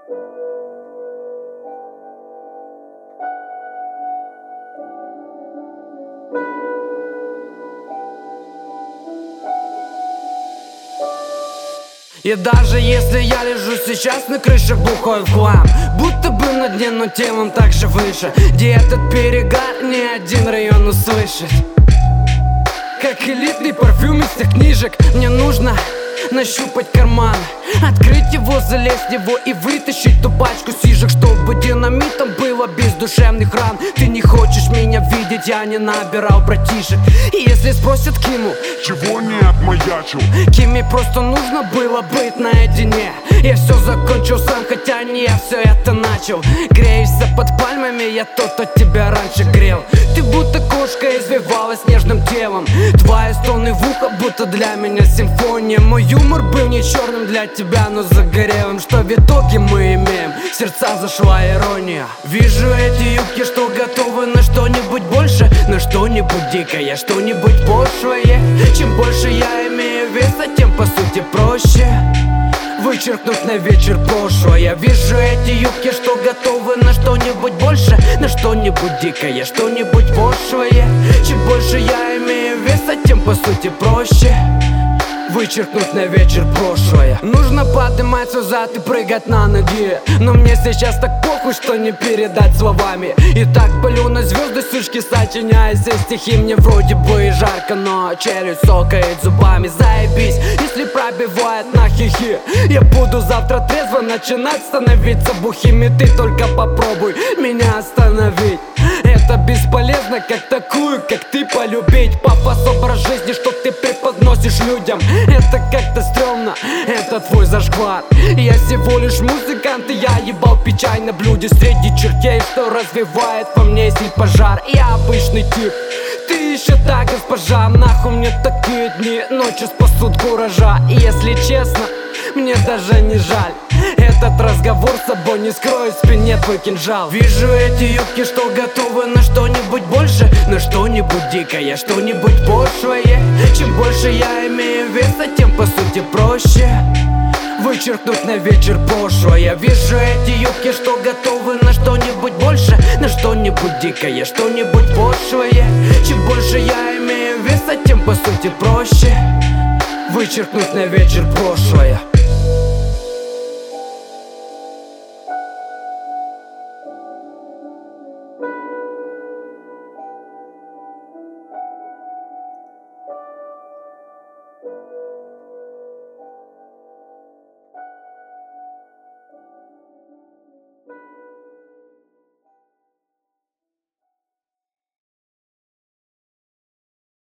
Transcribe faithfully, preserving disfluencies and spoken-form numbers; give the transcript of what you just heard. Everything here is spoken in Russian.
И даже если я лежу сейчас на крыше бухой в хлам, будто бы на дне, но телом так же выше, где этот перегар ни один район услышит. Как элитный парфюм из тех книжек, мне нужно нащупать карман, открыть его, залезть в него и вытащить ту пачку сижек, чтобы динамитом было без душевных ран. Ты не хочешь меня видеть, я не набирал братишек. И если спросят Киму, чего не отмаячил, Киме просто нужно было быть наедине. Я все закончил сам, хотя не я все это начал. Греешься под пальмами, я тот, кто тебя раньше грел. Ты будто кошка извивалась нежным телом, твои стоны в ухо, будто для меня симфония. Мой юмор был не черным для тебя, но загорелым. Что в итоге мы имеем? В сердца зашла ирония. Вижу эти юбки, что готовы на что-нибудь больше, на что-нибудь дикое, что-нибудь пошлое. Чем больше я имею веса, тем по сути проще вычеркнуть на вечер прошлое. Я вижу эти юбки, что готовы на что-нибудь больше, на что-нибудь дикое, что-нибудь пошлое. Чем больше я имею веса, тем по сути проще вычеркнуть на вечер прошлое. Нужно поднимать свой зад и прыгать на ноги, но мне сейчас так похуй, что не передать словами. И так палю на звезды, сучки, сочиняя все стихи. Мне вроде бы и жарко, но челюсть сокает зубами. Заебись, если пробивает на хихи. Я буду завтра трезво начинать становиться бухим, и ты только попробуй меня остановить. Это бесполезно, как такую, как ты, полюбить. Пафос, образ жизни, что ты преподносишь людям, это как-то стрёмно, это твой зашквар. Я всего лишь музыкант, и я ебал печаль на блюде среди чертей, что развивает во мне силь пожар. Я обычный тип, ты еще та госпожа. Нахуй мне такие дни, ночи спасут куража. И если честно, мне даже не жаль. Этот разговор с собой не скрою, в спине твой кинжал. Вижу эти юбки, что готовы на что-нибудь больше, на что-нибудь дикое, что-нибудь пошлое. Чем больше я имею веса, тем по сути проще вычеркнуть на вечер прошлое. Я вижу эти юбки, что готовы на что-нибудь больше, на что-нибудь дикое, что-нибудь пошлое. Чем больше я имею веса, тем по сути проще вычеркнуть на вечер прошлое.